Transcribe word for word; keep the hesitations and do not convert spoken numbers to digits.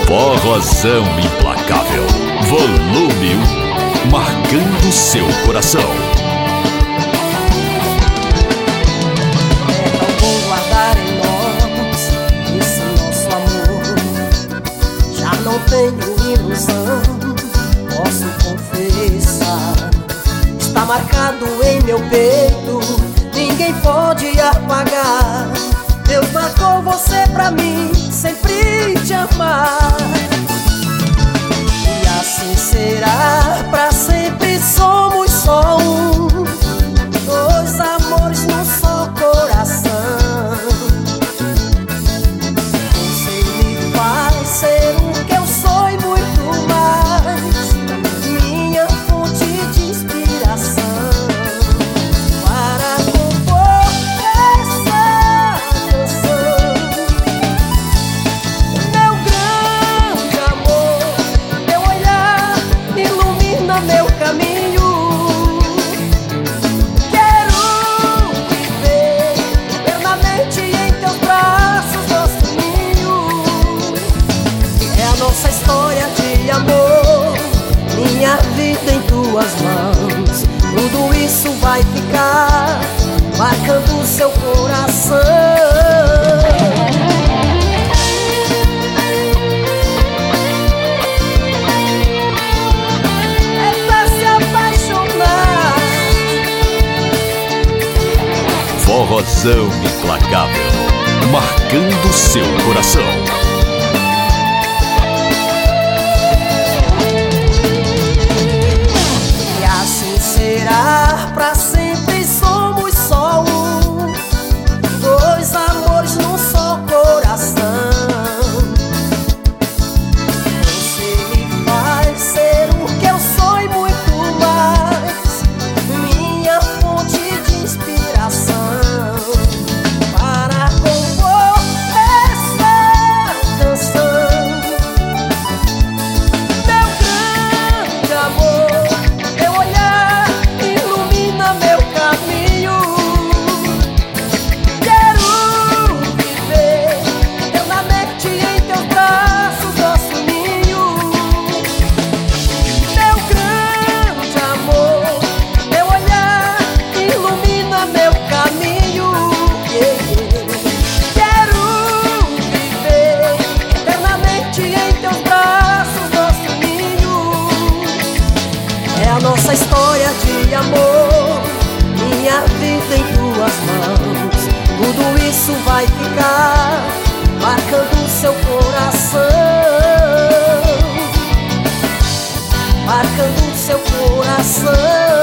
Forrozão implacável, volume um, marcando seu coração. É tão bom guardar em nós esse nosso amor. Já não tenho ilusão, posso confessar. Está marcado em meu peito, ninguém pode apagar. Deus marcou você pra mim, sempre te amar. E assim será, pra sempre somos só um. Dois amores num só coração. Você me faz ser o que eu sou e muito mais. Minha fonte de inspiração. Para compor essa canção. Meu grande amor, teu olhar ilumina meu caminho. Quero viver eternamente em teus braços, nosso ninho. É a nossa história de amor, minha vida em tuas mãos. Tudo isso vai ficar marcando o seu coração. É pra se apaixonar. Forrozão implacável, marcando seu coração. E assim será, pra sempre somos só um. Dois amores num só coração. Você me faz ser o que eu sou e muito mais. Minha fonte de inspiração. Para compor essa canção. Meu grande amor, teu olhar ilumina meu caminho. Quero viver eternamente em teus braços, nosso ninho. Meu grande amor, teu olhar ilumina meu caminho. Yeah, yeah. Quero viver eternamente em teus braços, nosso ninho. É a nossa história de amor, minha vida em tuas mãos. Tudo isso vai ficar marcando o seu coração. Marcando o seu coração.